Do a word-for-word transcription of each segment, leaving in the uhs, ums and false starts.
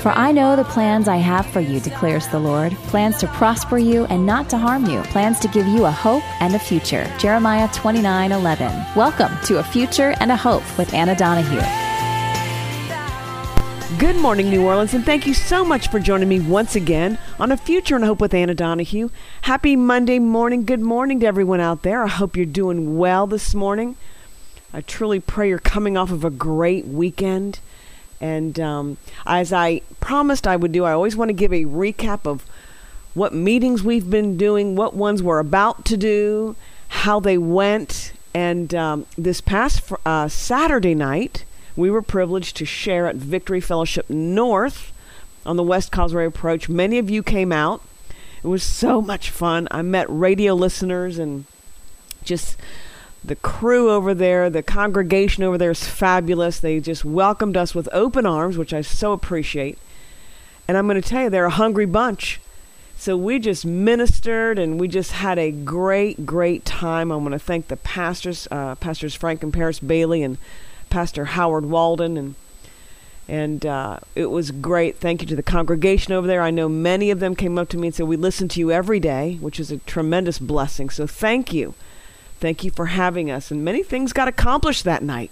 For I know the plans I have for you, declares the Lord, plans to prosper you and not to harm you, plans to give you a hope and a future. Jeremiah twenty-nine eleven. Welcome to A Future and a Hope with Anna Donahue. Good morning, New Orleans, and thank you so much for joining me once again on A Future and Hope with Anna Donahue. Happy Monday morning. Good morning to everyone out there. I hope you're doing well this morning. I truly pray you're coming off of a great weekend. And um, as I promised I would do, I always want to give a recap of what meetings we've been doing, what ones we're about to do, how they went. And um, this past uh, Saturday night, we were privileged to share at Victory Fellowship North on the West Causeway Approach. Many of you came out. It was so much fun. I met radio listeners and just the crew over there, the congregation over there is fabulous. They just welcomed us with open arms, which I so appreciate. And I'm going to tell you, they're a hungry bunch. So we just ministered and we just had a great, great time. I want to thank the pastors, uh, Pastors Frank and Paris Bailey and Pastor Howard Walden, and and uh, it was great. Thank you to the congregation over there. I know many of them came up to me and said, we listen to you every day, which is a tremendous blessing. So thank you. Thank you for having us. And many things got accomplished that night.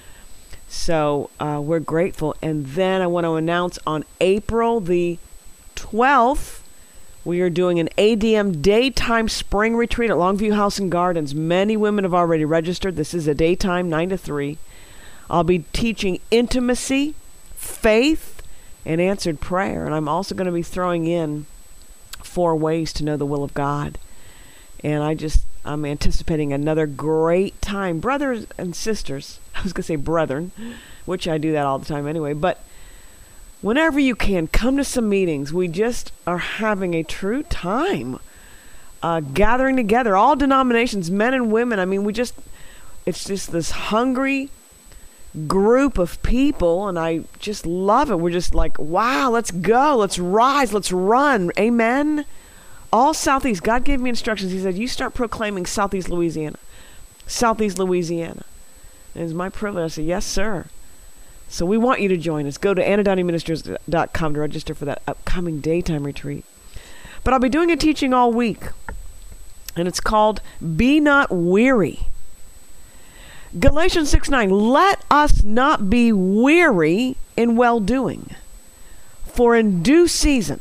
So uh, we're grateful. And then I want to announce on April the twelfth, we are doing an A D M daytime spring retreat at Longview House and Gardens. Many women have already registered. This is a daytime, nine to three. I'll be teaching intimacy, faith, and answered prayer. And I'm also going to be throwing in four ways to know the will of God. And I just, I'm anticipating another great time. Brothers and sisters, I was going to say brethren, which I do that all the time anyway. But whenever you can, come to some meetings. We just are having a true time. Uh, gathering together, all denominations, men and women. I mean, we just, it's just this hungry group of people, and I just love it. We're just like, wow, let's go, let's rise, let's run. Amen. All Southeast. God gave me instructions. He said, you start proclaiming Southeast Louisiana. Southeast Louisiana. And it's my privilege. I said, yes, sir. So we want you to join us. Go to anna donahue ministers dot com to register for that upcoming daytime retreat. But I'll be doing a teaching all week, and it's called Be Not Weary. Galatians six nine, let us not be weary in well-doing, for in due season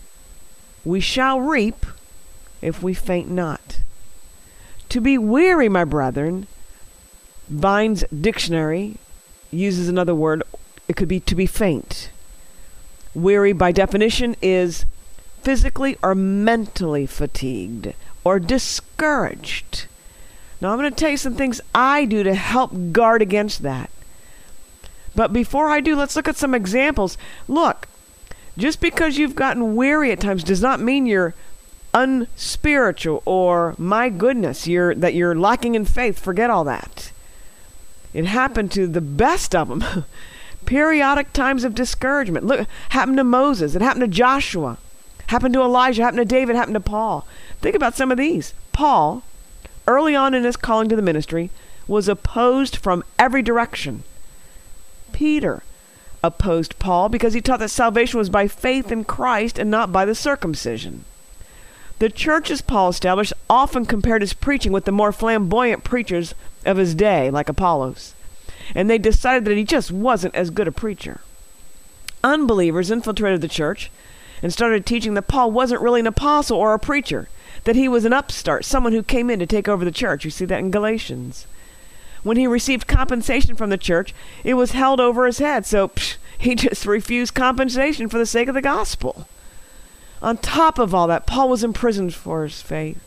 we shall reap if we faint not. To be weary, my brethren, Vine's dictionary uses another word. It could be to be faint. Weary, by definition, is physically or mentally fatigued or discouraged. Now, I'm going to tell you some things I do to help guard against that. But before I do, let's look at some examples. Look, just because you've gotten weary at times does not mean you're unspiritual or, my goodness, you're that you're lacking in faith. Forget all that. It happened to the best of them. Periodic times of discouragement. Look, happened to Moses. It happened to Joshua. Happened to Elijah. Happened to David. Happened to Paul. Think about some of these. Paul, early on in his calling to the ministry, was opposed from every direction. Peter opposed Paul because he taught that salvation was by faith in Christ and not by the circumcision. The churches Paul established often compared his preaching with the more flamboyant preachers of his day, like Apollos, and they decided that he just wasn't as good a preacher. Unbelievers infiltrated the church and started teaching that Paul wasn't really an apostle or a preacher, that he was an upstart, someone who came in to take over the church. You see that in Galatians. When he received compensation from the church, it was held over his head, so psh, he just refused compensation for the sake of the gospel. On top of all that, Paul was imprisoned for his faith.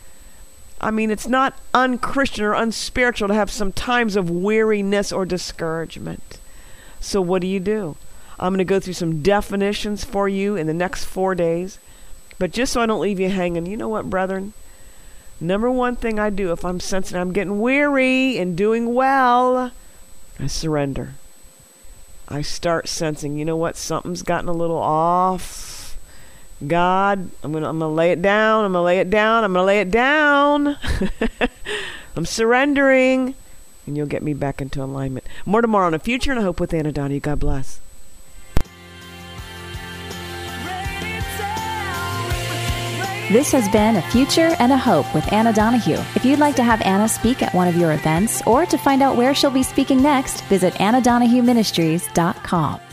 I mean, it's not unchristian or unspiritual to have some times of weariness or discouragement. So what do you do? I'm going to go through some definitions for you in the next four days. But just so I don't leave you hanging, you know what, brethren? Number one thing I do if I'm sensing I'm getting weary and doing well, I surrender. I start sensing, you know what, something's gotten a little off. God, I'm gonna I'm gonna lay it down, I'm gonna lay it down, I'm gonna lay it down. I'm surrendering, and you'll get me back into alignment. More tomorrow on A Future and a Hope with Anna Donahue. God bless. This has been A Future and a Hope with Anna Donahue. If you'd like to have Anna speak at one of your events or to find out where she'll be speaking next, visit anna donahue ministries dot com.